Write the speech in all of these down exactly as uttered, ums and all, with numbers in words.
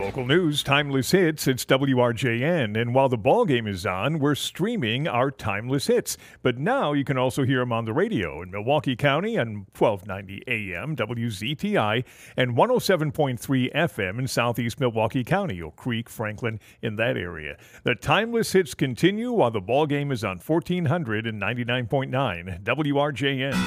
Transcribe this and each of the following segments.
Local news, timeless hits, it's W R J N. And while the ball game is on, we're streaming our timeless hits. But now you can also hear them on the radio in Milwaukee County on twelve ninety A M, W Z T I, and one oh seven point three F M in southeast Milwaukee County, Oak Creek, Franklin, in that area. The timeless hits continue while the ball game is on fourteen hundred and ninety-nine point nine W R J N.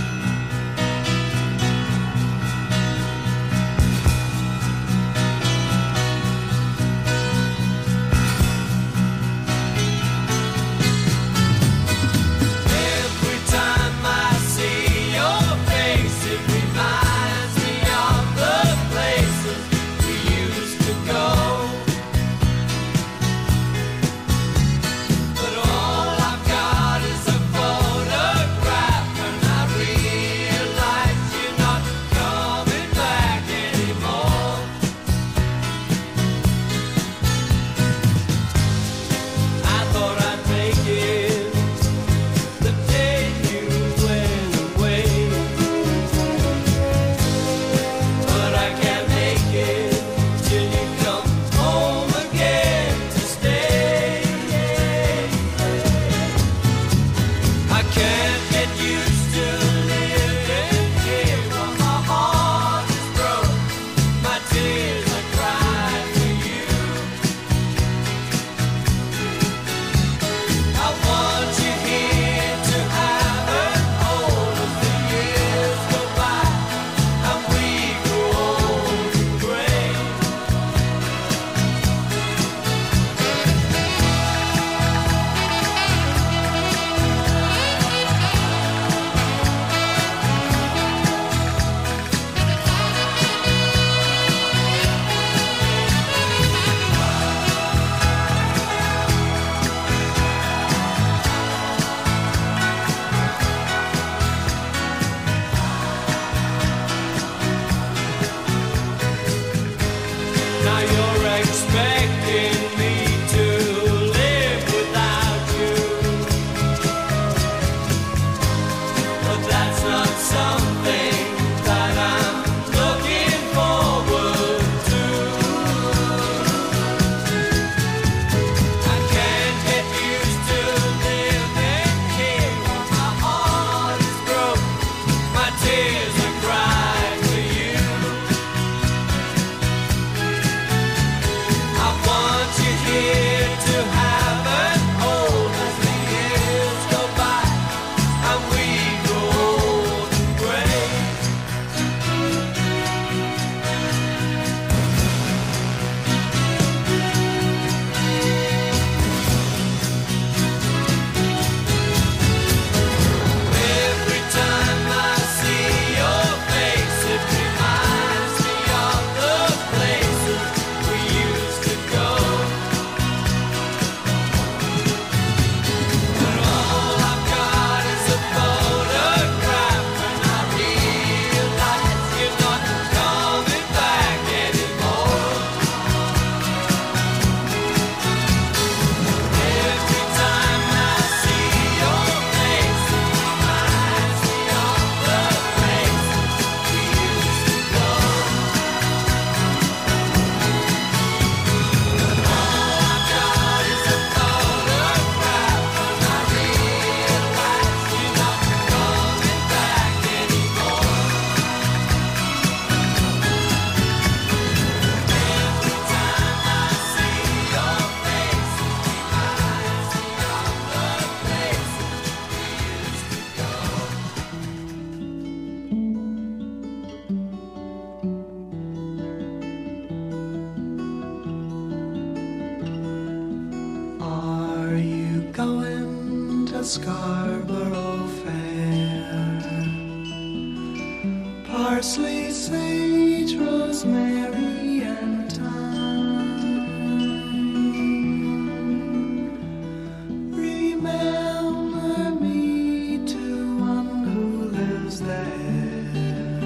Scarborough Fair. Parsley, sage, rosemary, and thyme. Remember me to one who lives there.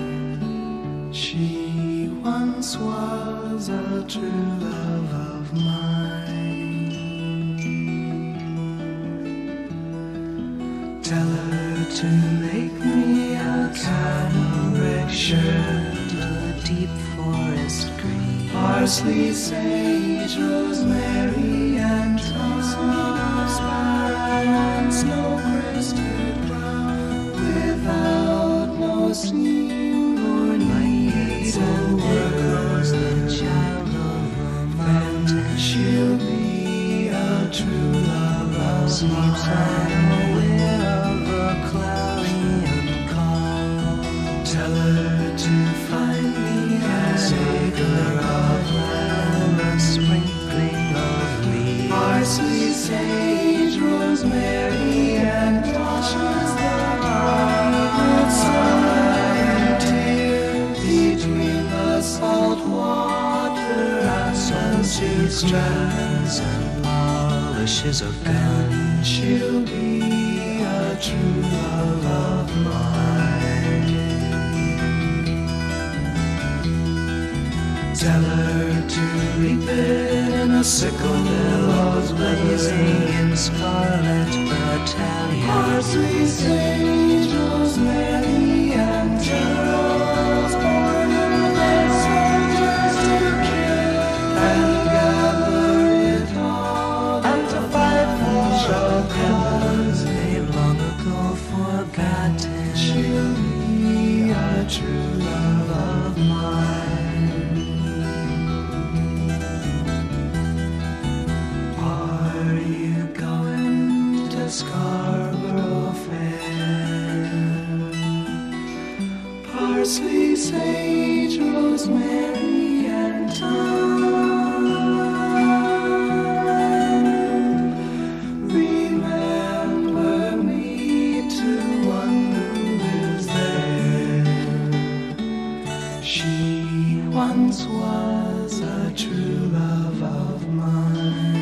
She once was a true love of mine. Tell her to make me a camel shirt, a deep forest green. Parsley, sage, rosemary, and thyme, sparrow and snow crested brown, without no seam or need, and there goes the child of the mountain. She'll be a true love of mine. Aware of a cloudy and calm, tell her to find me as a girl of land, a sprinkling of leaves. Parsley, sage, rosemary, and thyme, the sun tear between the salt water and sunset strands and polishes a gun. She'll be a true love of mine. Tell her to reap it in a sickle, billows blazing in scarlet battalion. Parsley, sage, rosemary, and geraniums, border that soldiers to kill, and gather it all and to fight for a cause they've long ago forgotten. She'll be a true love of mine. Scarborough Fair. Parsley, sage, rosemary, and thyme. Remember me to one who lives there. She once was a true love of mine.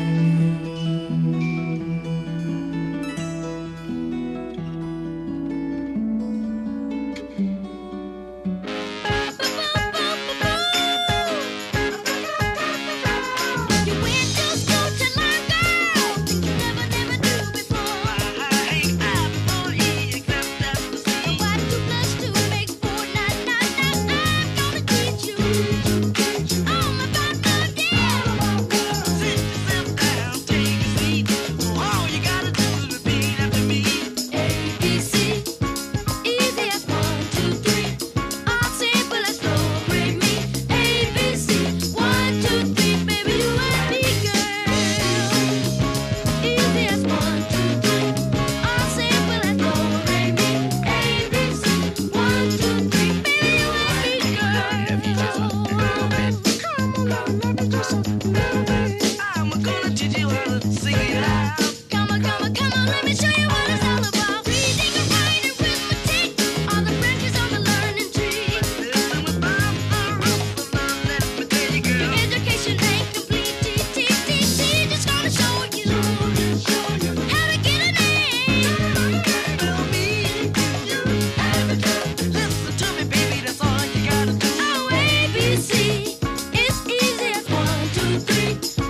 It's easy as one, two, three.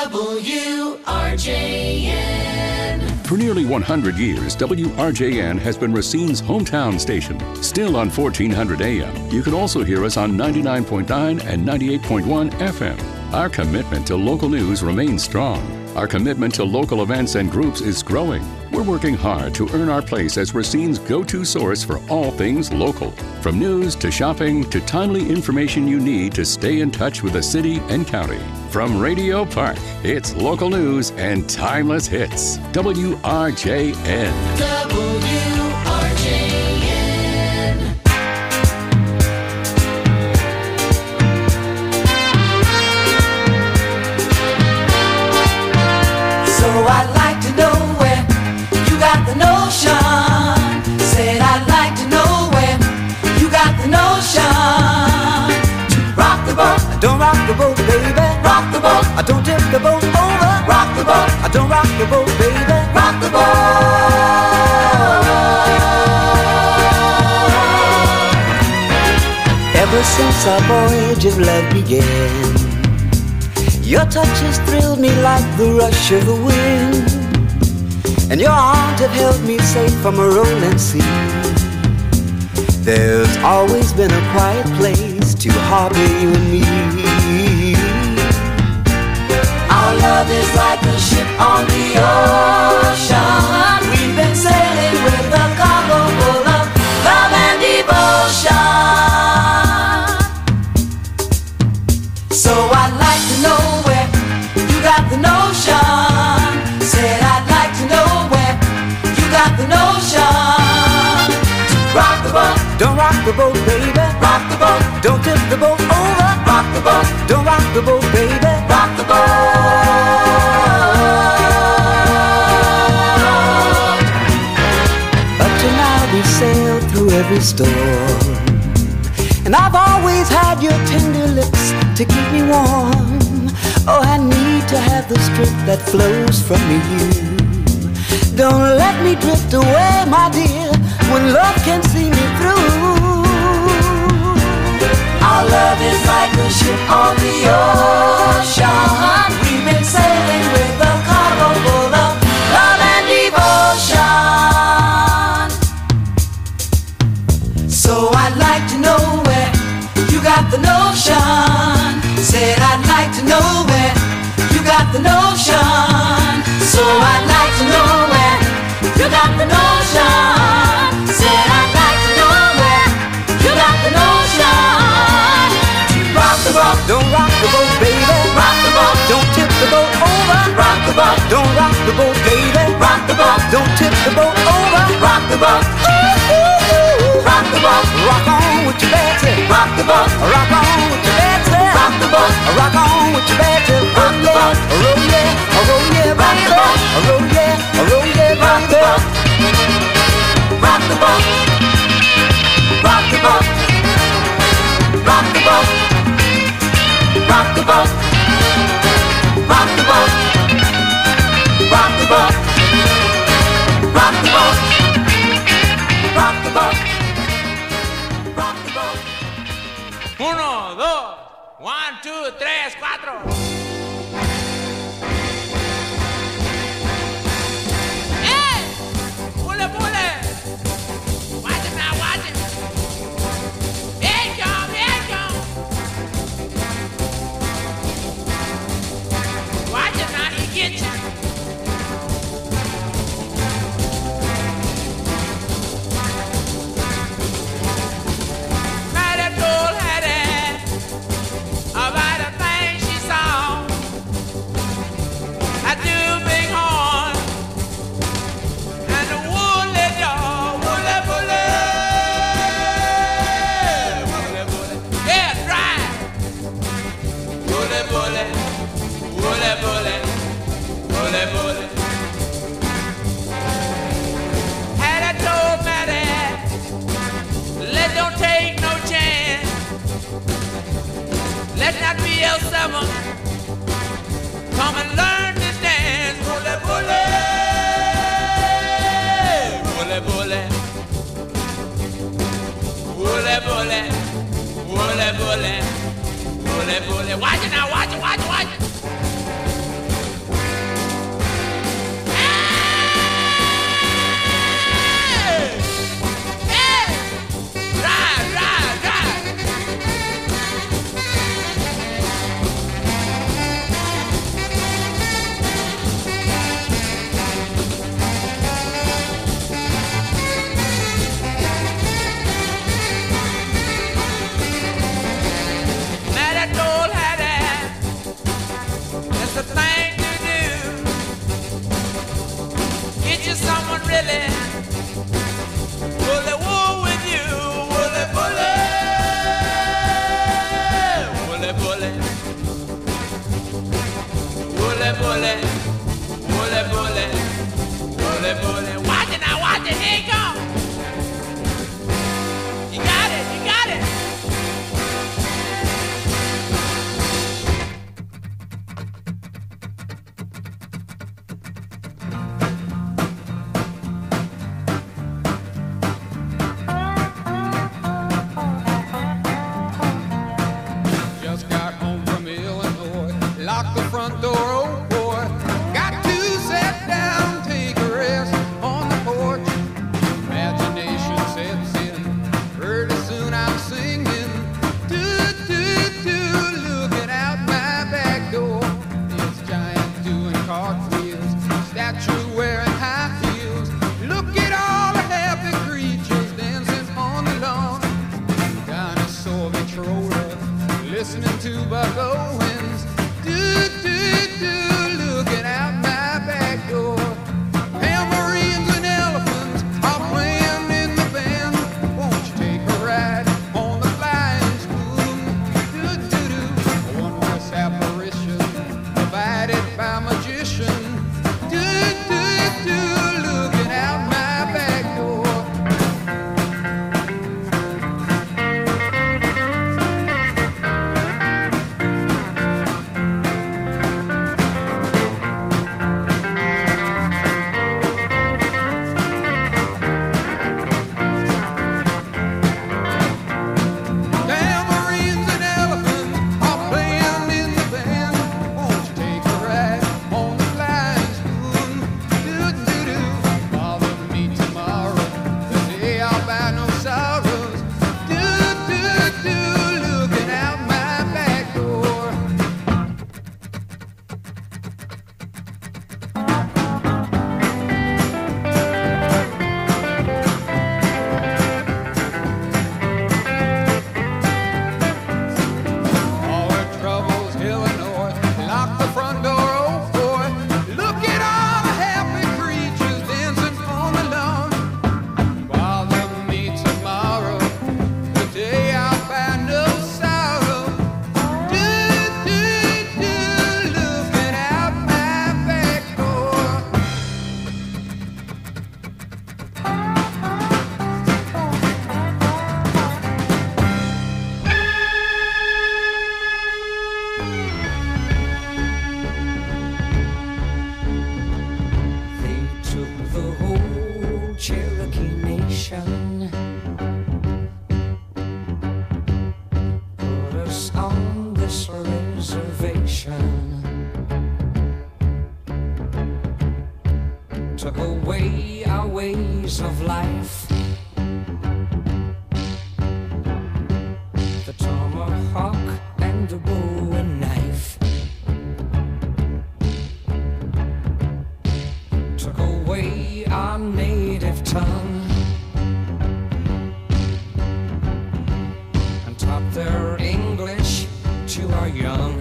W R J N. For nearly one hundred years, W R J N has been Racine's hometown station. Still on fourteen hundred A M, you can also hear us on ninety-nine point nine and ninety-eight point one F M. Our commitment to local news remains strong. Our commitment to local events and groups is growing. We're working hard to earn our place as Racine's go-to source for all things local. From news to shopping to timely information you need to stay in touch with the city and county. From Radio Park, it's local news and timeless hits. W R J N. W R J N. So I'd like to know where you got the notion. Said I'd like to know where you got the notion. To rock the boat, Don't rock the boat, baby. rock the boat, I don't tip the boat over. rock the boat, I don't rock the boat, baby. rock the boat. Ever since our voyage of love began, your touch has thrilled me like the rush of the wind, and your arms have held me safe from a rolling sea. There's always been a quiet place to harbor you and me. Our love is like a ship on the ocean. We've been sailing with a cargo full of love and devotion. So I'd like to know where you got the notion. Said I'd like to know where you got the notion. To rock the boat, Don't rock the boat, baby. rock the boat, Don't tip the boat over. rock the boat, Don't rock the boat, baby. rock the boat. Up to now we sailed through every storm, and I've always had your tender lips to keep me warm. Oh, I need to have the strength that flows from you. Don't let me drift away, my dear, when love can see me through. Our love is like a ship on the ocean. We've been sailing with a cargo full of love and devotion. So I'd like to know where you got the notion. Said I'd like to know where you got the notion. So I'd like to know where you got the notion. Said I'd like to know where you got the notion. Rock the boat, Don't rock the boat, baby. rock the boat, Don't tip the boat over. rock the boat, Don't rock the boat, baby. rock the boat, Don't tip the boat over. rock the boat, rock the boat, Rock on with your bad tip. rock the boat, Rock on with your bad tip. rock the boat, Rock on with your bad tip. Rock the boat. Roll yeah, roll yeah, Rock the boat. roll yeah, roll yeah, rock the boat, rock the boat, rock the boat, rock the boat, rock the boat, rock the boat, rock the boat, rock the boat, rock the boat, rock the boat. Uno, dos, one, two, tres, cuatro. ¡Eh! ¡Pule, pule! Watch him now, watch him. Bien, John, bien, John. Watch him now, he gets you. Mighty told Hattie about a thing she saw. A two big horn and a woolly dog, woolly, woolly, woolly, woolly, yeah, dry, woolly, woolly, woolly, woolly, woolly, woolly. Hattie told Matty, let don't take no chance. Let not be L seven. Come and learn this dance. Bully, bully. Bully, bully. Bully, bully. Bully, bully. Bully, bully. Watch it now, watch it, watch it, watch it. bully, bully, bully, bully, bully. Watch it now, watch it, here you go. You got it, you got it. Just got home from Illinois, locked the front door, oh boy. Got to sit down, take a rest on the porch. Imagination sets in, pretty soon I'm singing. Do, do, do, looking out my back door. This giant doing cartwheels, statue wearing high heels. Look at all the happy creatures dancing on the lawn. Dinosaur controller, listening to Buck Owens. Do, do, do, looking out my back door. Tambourines and elephants are playing in the band. Won't you take a ride on the flying spoon? Do, do, do, a wondrous apparition provided by magician. Do, do, do, looking out my back door. Tambourines and elephants are playing in the band. Won't you take a ride on the flying spoon? Do, do, do, bother me tomorrow, the day I'll buy no sorrows. Do, do, do, looking out my back door. All her troubles, Illinois, lock the front door, oh boy. Look at all the happy creatures dancing on the lawn. Bother me tomorrow, the day I'll find no sorrow. Do, do, do, looking out my back door. They took the whole Cherokee Nation, put us on this reservation, took away our ways of life. The tomahawk and the bowie knife took away our native tongue and taught their English to our young.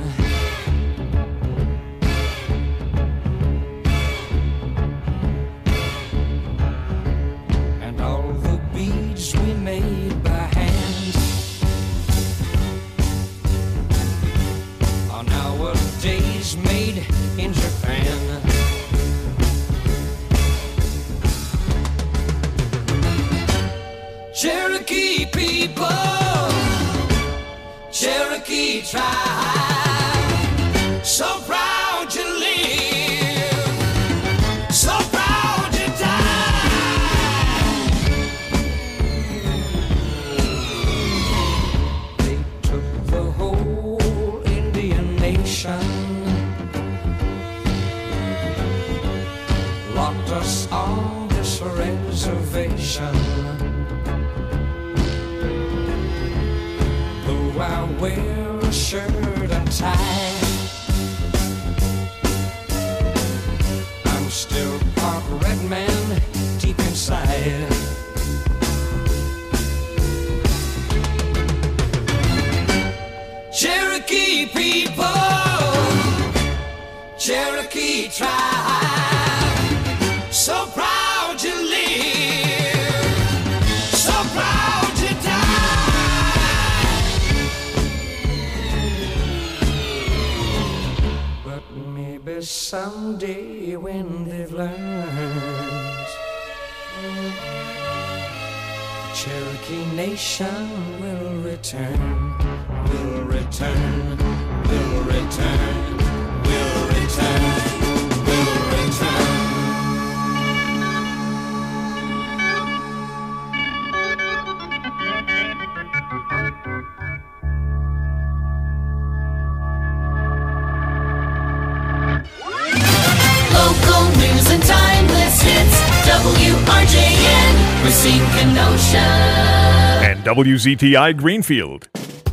And all the beads we made by hand are nowadays made in Japan. Cherokee people, Cherokee tribe, so proud to live, so proud to die. They took the whole Indian nation, locked us on this reservation. Though I wear a shirt and tie, I'm still part red man deep inside. Cherokee people, Cherokee tribe, so proud to live, so proud to die. But maybe Yes, someday when they've learned, the Cherokee Nation will return, will return, will return, will return, will return. Local news and timeless hits. W R J N, Racine, Kenosha. And W Z T I Greenfield.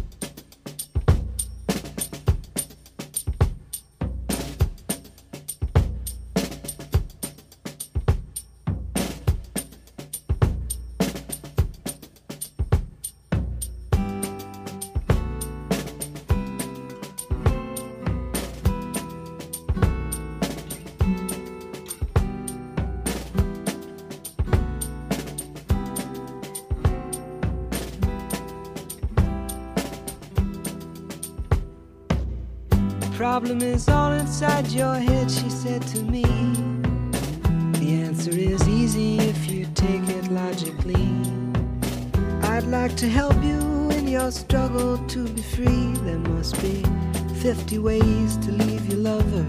Problem is all inside your head, she said to me. The answer is easy if you take it logically. I'd like to help you in your struggle to be free. There must be fifty ways to leave your lover.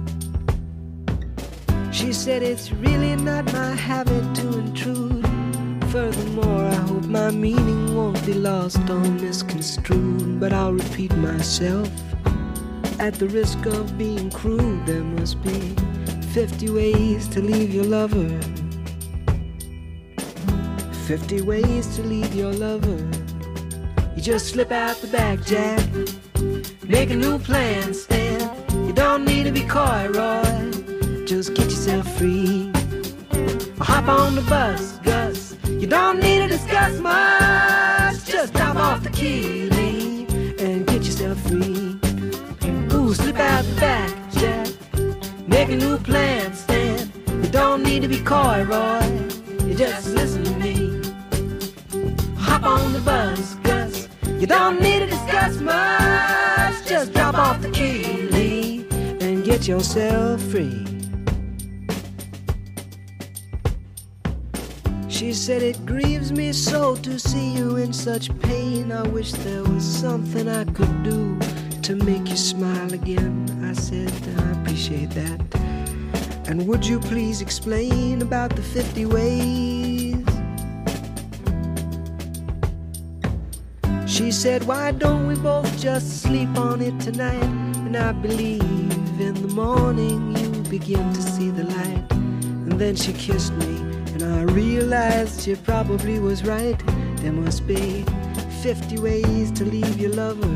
She said it's really not my habit to intrude. Furthermore, I hope my meaning won't be lost or misconstrued. But I'll repeat myself. At the risk of being crude, there must be fifty ways to leave your lover. Fifty ways to leave your lover. You just slip out the back, Jack. Make a new plan, Stan. You don't need to be coy, Roy. Just get yourself free. Or hop on the bus, Gus. You don't need to discuss much. Just drop off the key, Lee, and get yourself free. Slip out the back, Jack. Make a new plan, Stan. You don't need to be coy, Roy. You just listen to me. Hop on the bus, Gus. You don't need to discuss much. Just drop off the key, Lee, and get yourself free. She said it grieves me so to see you in such pain. I wish there was something I could do to make you smile again. I said, I appreciate that. And would you please explain about the fifty ways? She said, why don't we both just sleep on it tonight? And I believe in the morning you begin to see the light. And then she kissed me, and I realized she probably was right. There must be fifty ways to leave your lover.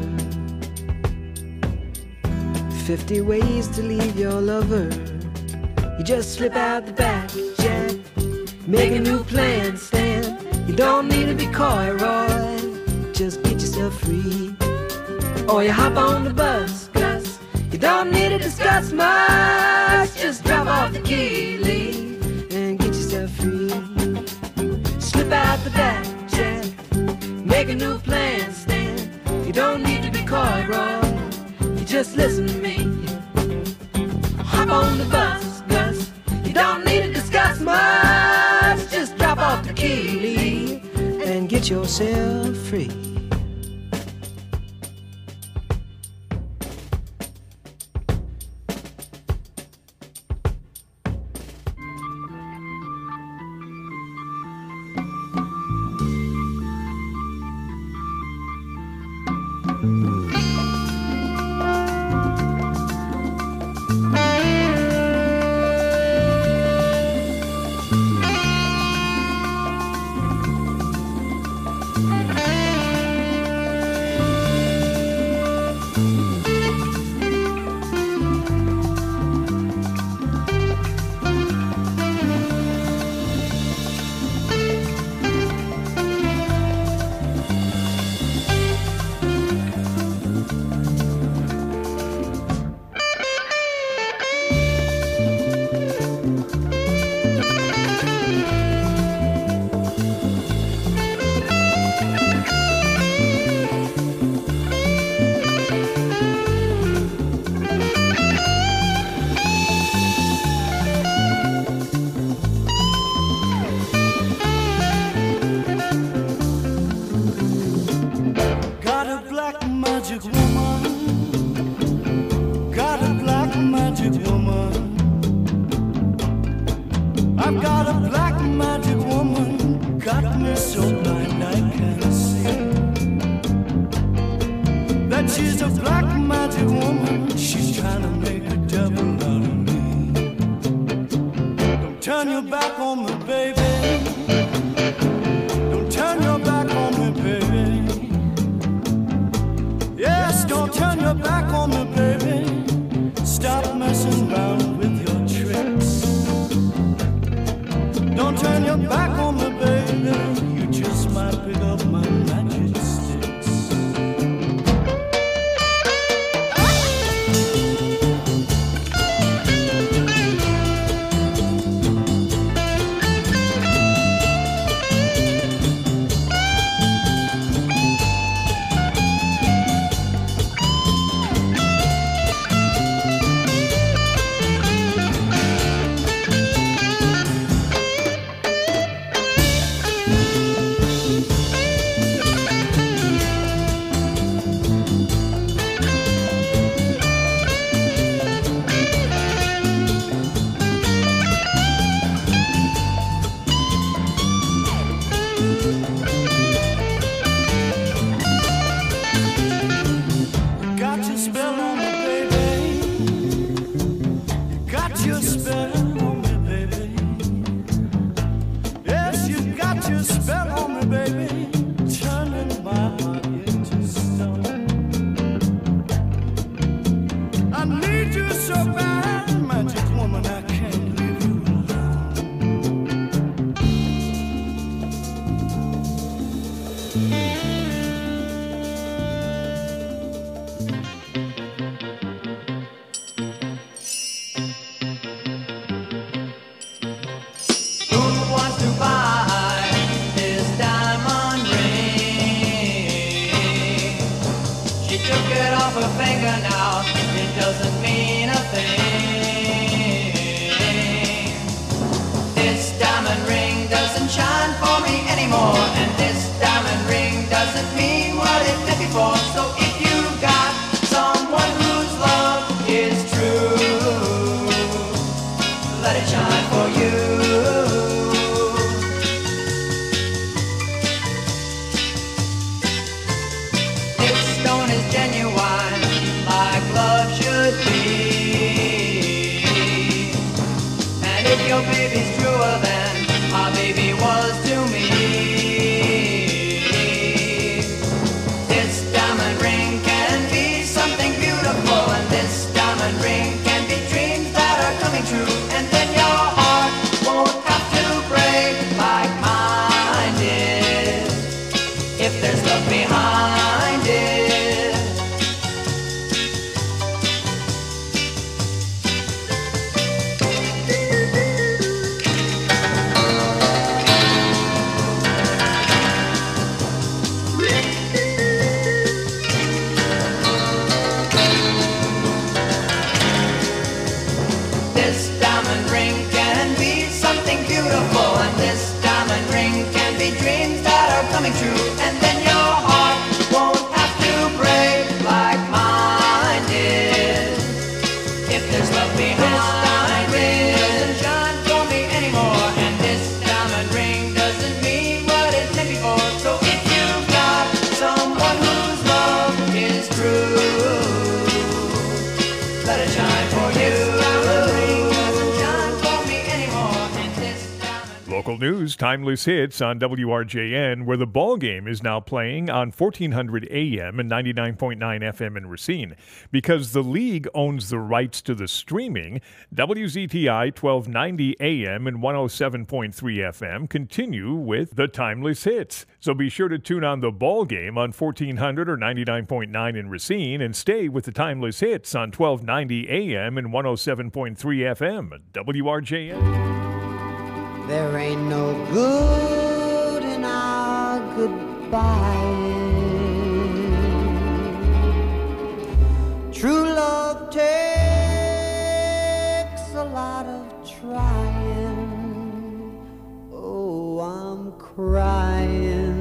Fifty ways to leave your lover. You just slip out the back, Jack. Make a new plan, Stan. You don't need to be coy, Roy. Just get yourself free. Or you hop on the bus, Gus. You don't need to discuss much. Just drop off the key, Lee, and get yourself free. Slip out the back, Jack. Make a new plan, Stan. You don't need to be coy, Roy. Just listen to me. Hop on the bus, Gus. You don't need to discuss much. Just drop off the key, Lee, and get yourself free. black magic woman. I've got a black magic woman, got me so blind I can't see that she's a black magic woman. She's trying to make a devil out of me. Don't turn your back on me, baby. Don't turn your back on me, baby. Yes, don't turn your back on me, baby. Stop messing around with your tricks. Don't turn your back on me, baby. You just might pick up my magic sticks. News, timeless hits on W R J N, where the ball game is now playing on fourteen hundred A M and ninety-nine point nine F M in Racine. Because the league owns the rights to the streaming, W Z T I twelve ninety A M and one oh seven point three F M continue with the timeless hits. So be sure to tune on the ball game on fourteen hundred or ninety-nine point nine in Racine and stay with the timeless hits on twelve ninety A M and one oh seven point three F M. W R J N. There ain't no good in our goodbye. True love takes a lot of trying. Oh, I'm crying.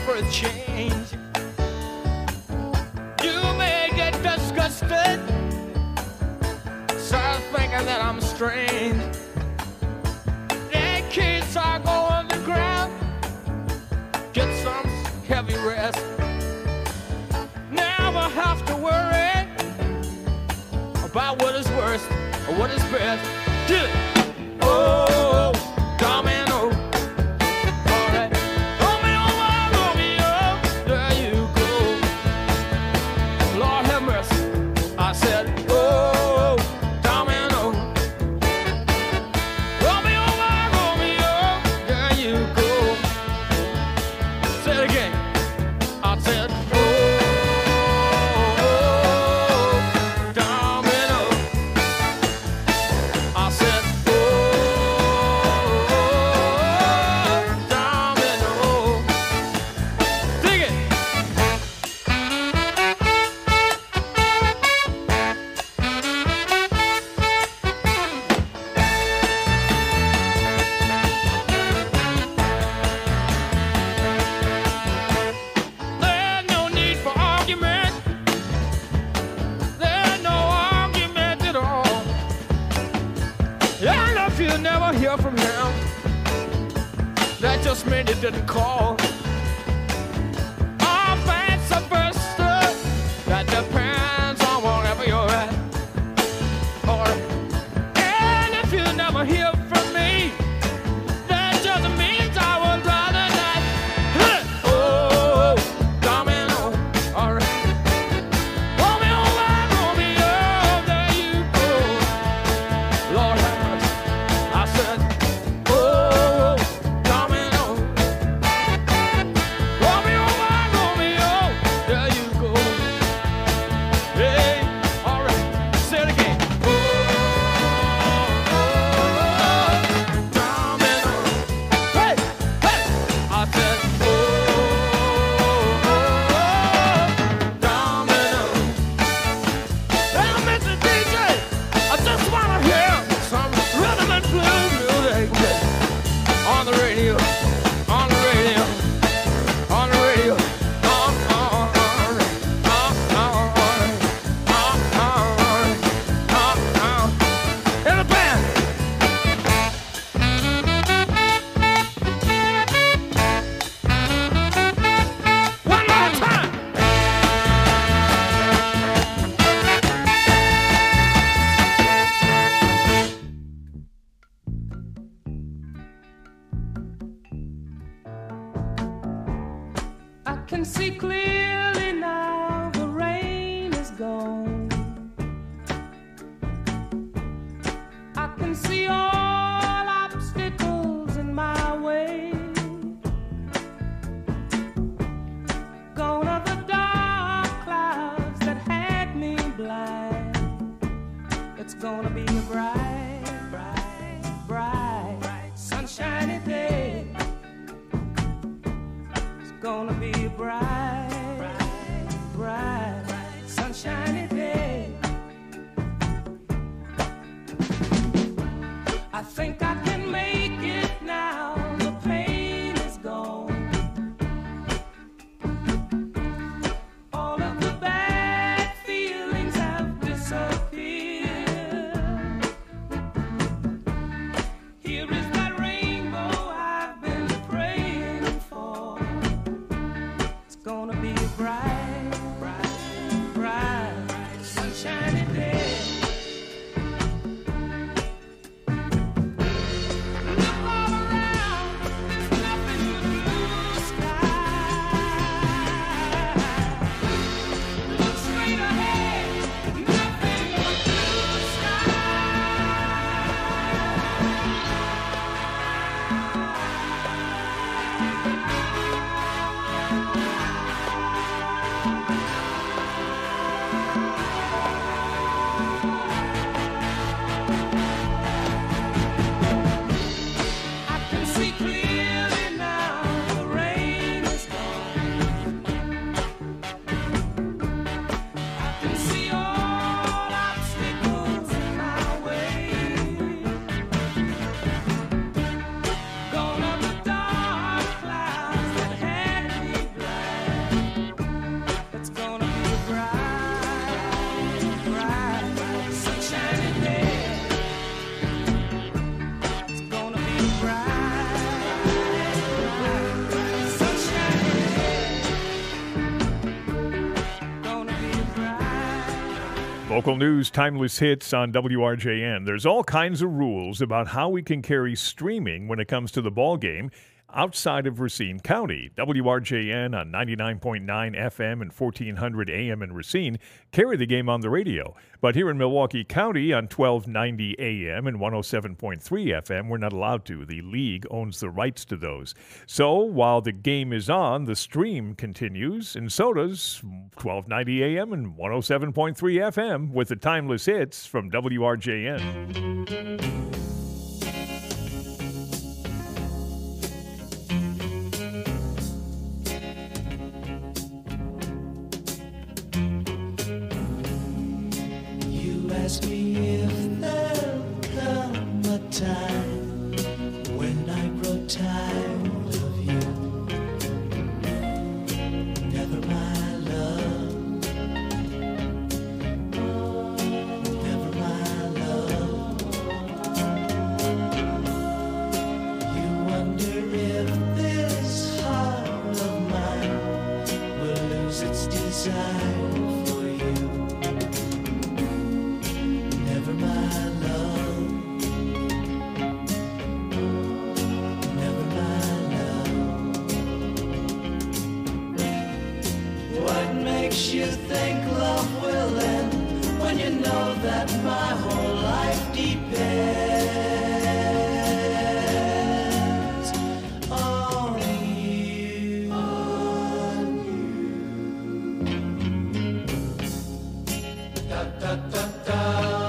for a change. You may get disgusted, start thinking that I'm strange. The kids are going to ground, get some heavy rest. Never have to worry about what is worst or what is best. Do it. Oh, domino. All right. Romeo, my Romeo, there you go. Lord have mercy. I said, oh, domino. Romeo, my Romeo, there you go. Say it again. I said, oh, domino. I said, oh, domino. Dig it. There's no need for argument. There's no argument at all. And if you never hear from him, that just means he didn't call. Or vice versa, that depends on wherever you're at. Or, and if you never hear from me, that just means I would rather not. Huh. Oh, domino, all right. Romeo, my Romeo, there you go. Lord have mercy. I said, oh, domino. Romeo, my Romeo, there you go. Hey, all right, say it again. Oh, domino. Hey, hey. I said, oh, domino. Hey, Mister D J, I just wanna hear some rhythm and blues music on the radio, on the radio, on the radio. On, on, on, on, on, on, on, on. In the band. One more time. I can see clearly now the rain is gone. I can see all obstacles in my way. Gone are the dark clouds that had me blind. It's gonna be a bright, bright, bright, bright, sunshiny day. It's gonna be a bright, bright, bright, sunshiny day. I think I can make it now. The pain is gone. All of the bad feelings have disappeared. Here is that rainbow I've been praying for. It's gonna be a bright, bright, bright, sunshiny day. Local news, timeless hits on W R J N. There's all kinds of rules about how we can carry streaming when it comes to the ball game outside of Racine County. W R J N on ninety-nine point nine F M and fourteen hundred A M in Racine carry the game on the radio. But here in Milwaukee County on twelve ninety A M and one oh seven point three F M, we're not allowed to. The league owns the rights to those. So while the game is on, the stream continues, and so does twelve ninety A M and one oh seven point three F M with the timeless hits from W R J N. Ask me if there'll come a time when I grow tired of you. Never my love, never my love. You wonder if this heart of mine will lose its desire. You think love will end when you know that my whole life depends on you, on you. Da, da, da, da.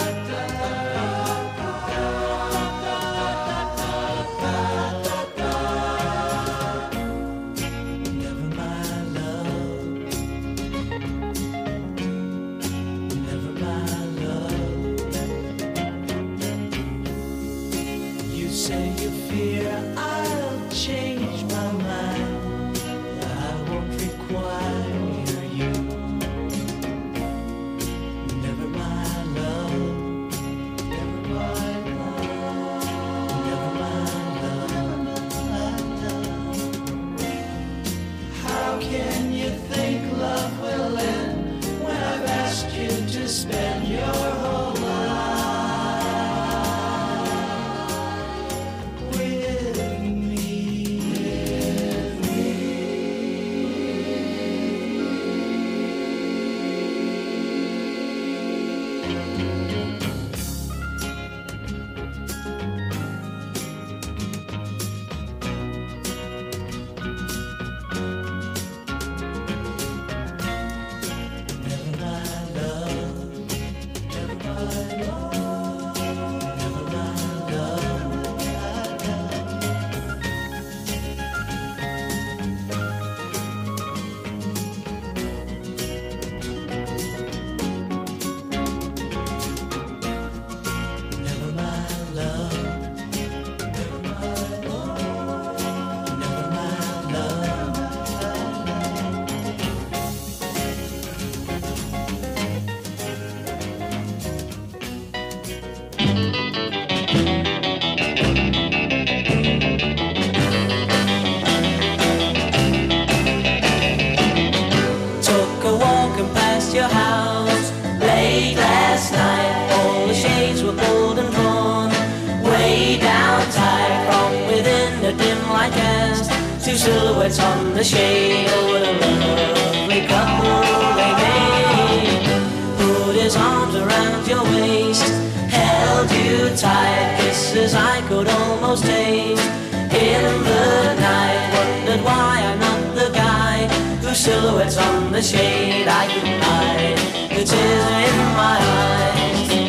Silhouettes on the shade, oh what a lovely couple they made. Put his arms around your waist, held you tight, kisses I could almost taste. In the night, wondered why I'm not the guy whose silhouettes on the shade I can hide. The tears in my eyes.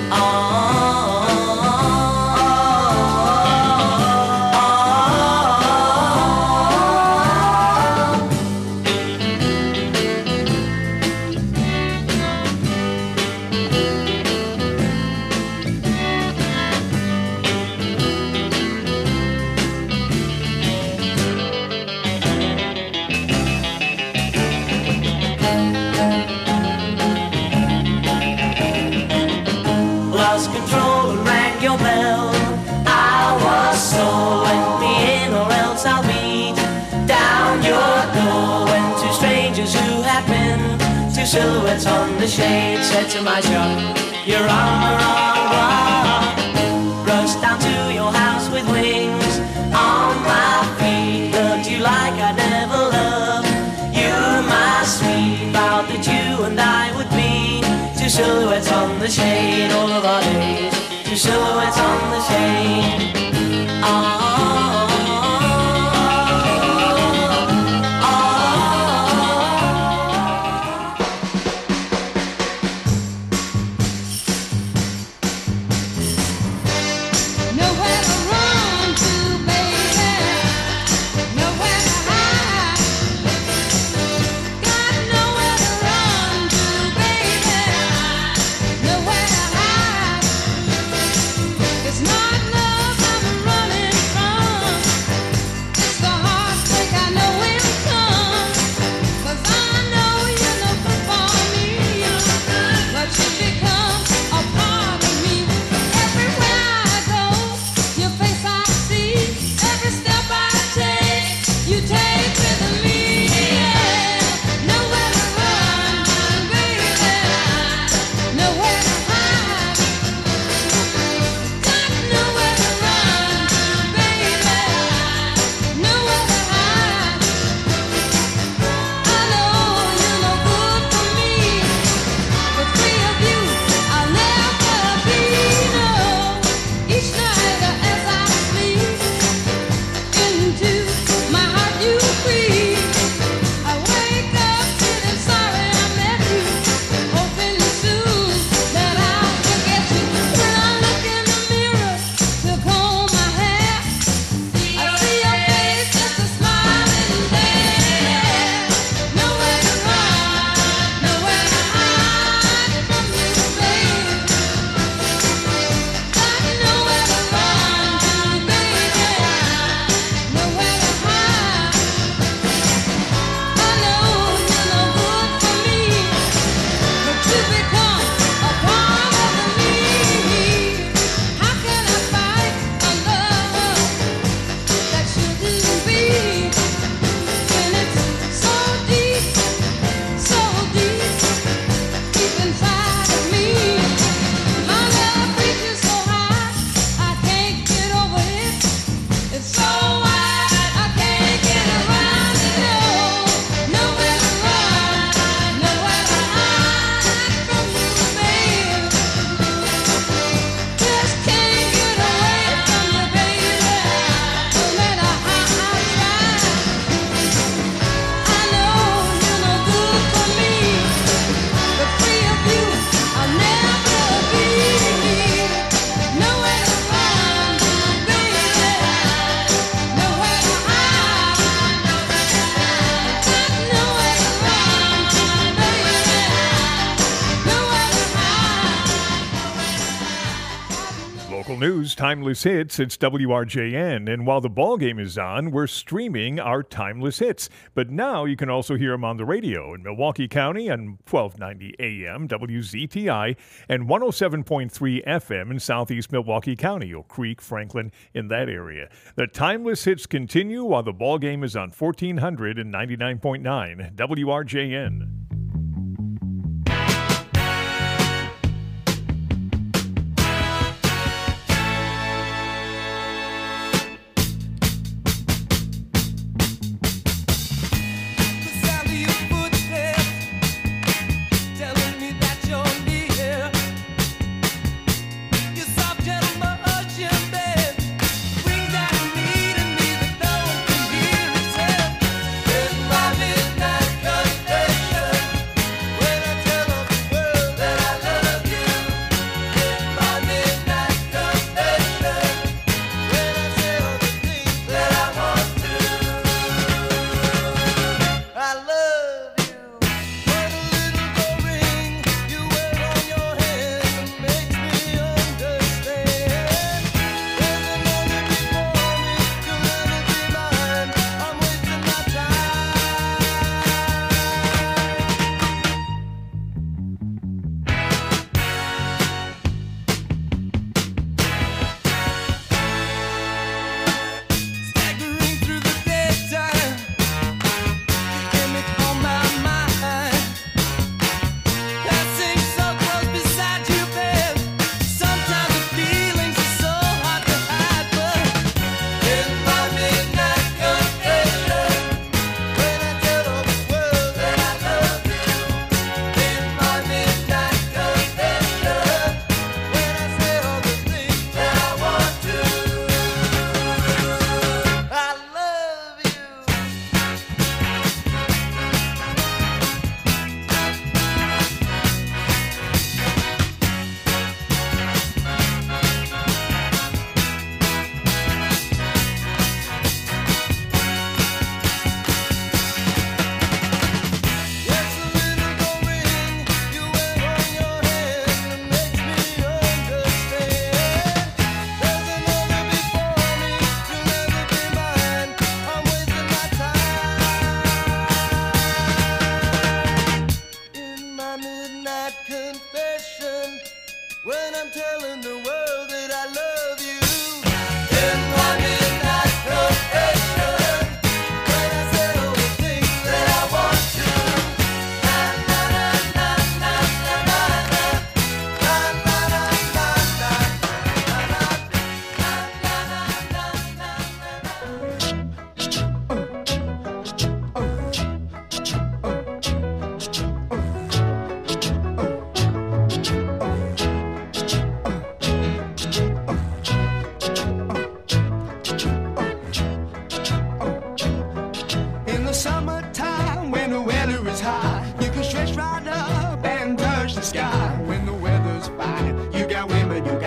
Oh, Two silhouettes on the shade said to my shop, you're on the wrong block. Rushed down to your house with wings on my feet. Loved you like I never loved you, my sweet. Vowed that you and I would be two silhouettes on the shade all of our days. Two silhouettes on the shade. Oh. News, timeless hits, it's W R J N. And while the ball game is on, we're streaming our timeless hits. But now you can also hear them on the radio in Milwaukee County on twelve ninety A M, W Z T I, and one oh seven point three F M in southeast Milwaukee County, Oak Creek, Franklin, in that area. The timeless hits continue while the ball game is on fourteen hundred and ninety-nine point nine W R J N. Midnight confession.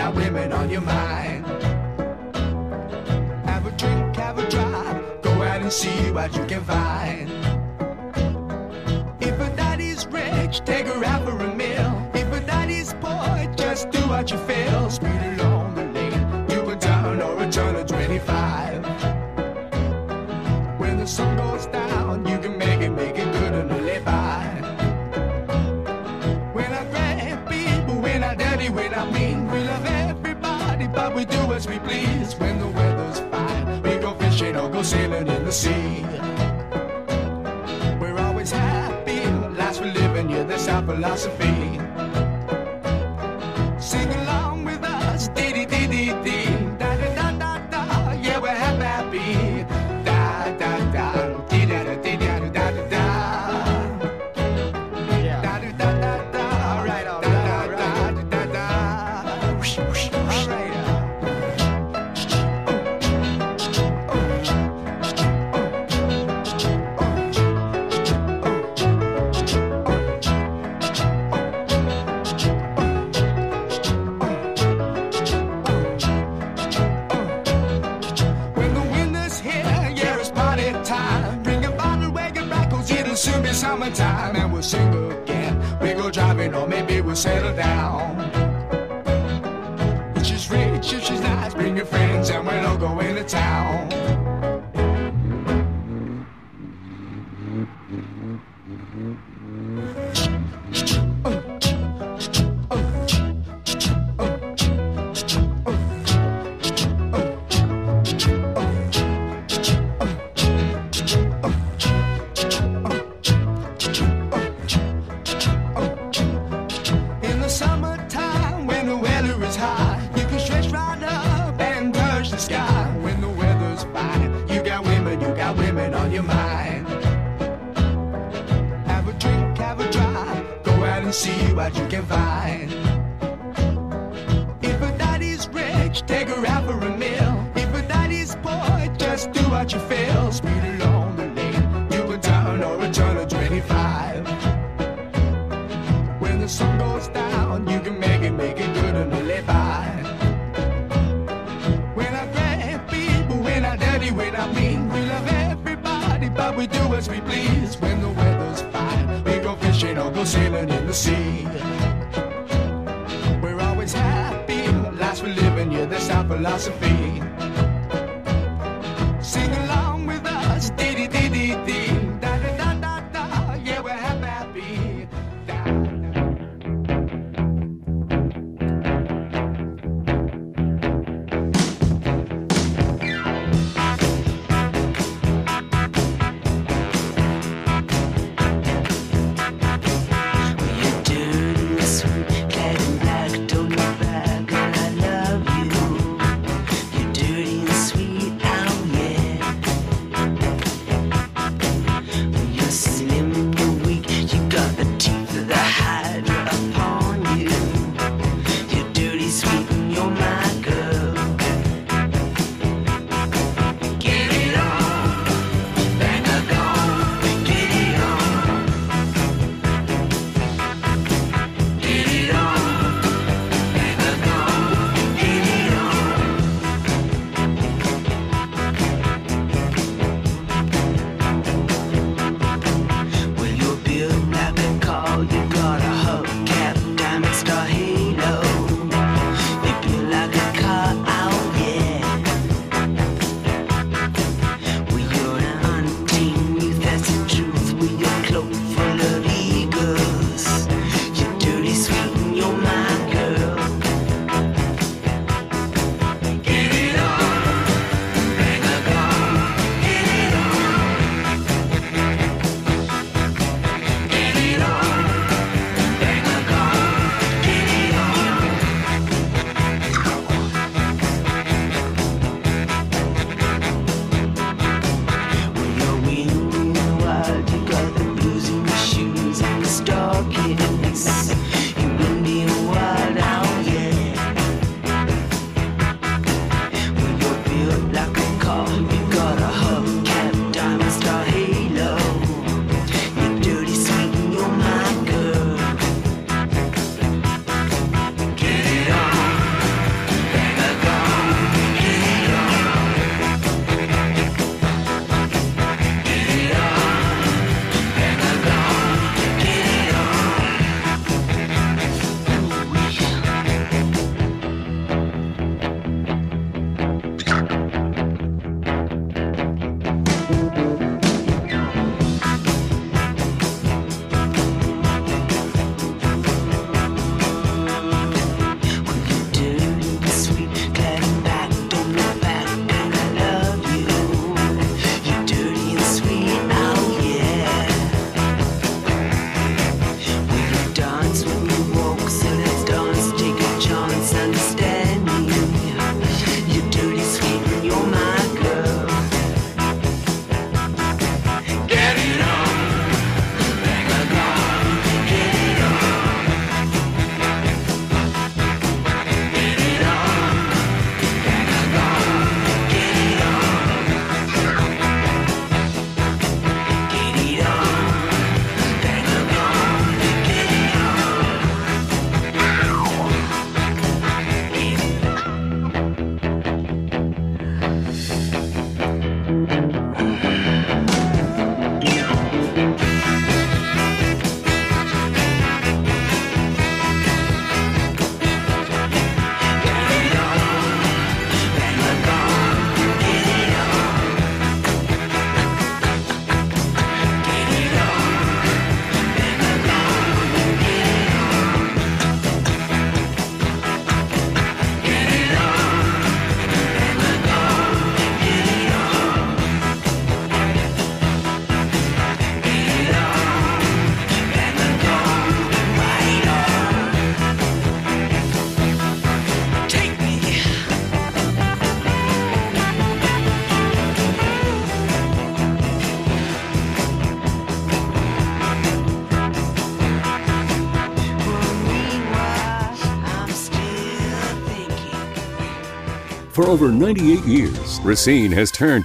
got women on your mind. Have a drink, have a drive, go out and see what you can find. If a daddy's rich, take her out for a meal. If a daddy's poor, just do what you feel. Speed along the lane, you can turn or return to twenty-five. When the sun goes down, you can make it, make it good and live by. When I grab people, when I dirty, when I mean, we love everybody, but we do as we please. When the weather's fine, we go fishing or go sailing in the sea. We're always happy, life's for living, yeah, that's our philosophy. Sing along with us, dee dee dee dee dee, da da da da da, yeah, we're happy. Da da da, dee da da dee da da da da da. Yeah. Da da da da da, all right, all right, all right, da da da. Whoosh, whoosh, all right. Soon be summertime and we'll sing again. We go driving or maybe we'll settle down. If she's rich, if she's nice, bring your friends and we'll all go into town. See what you can find. If a daddy's rich, take her out for a meal. If a daddy's poor, just do what you feel. Speed along the lane, you can turn or return to twenty-five. When the sun goes down, you can make it, make it good and live by. When I grab people, when I dirty, when I mean, we love everybody, but we do as we please. When the weather's fine, we go fishing or go sailing in the sea. We're always happy, life's for living, yeah, that's our philosophy. Sing along with us, dee dee dee dee dee, da da da da da, yeah, we're happy. Da, da. Dirty For over ninety-eight years, Racine has turned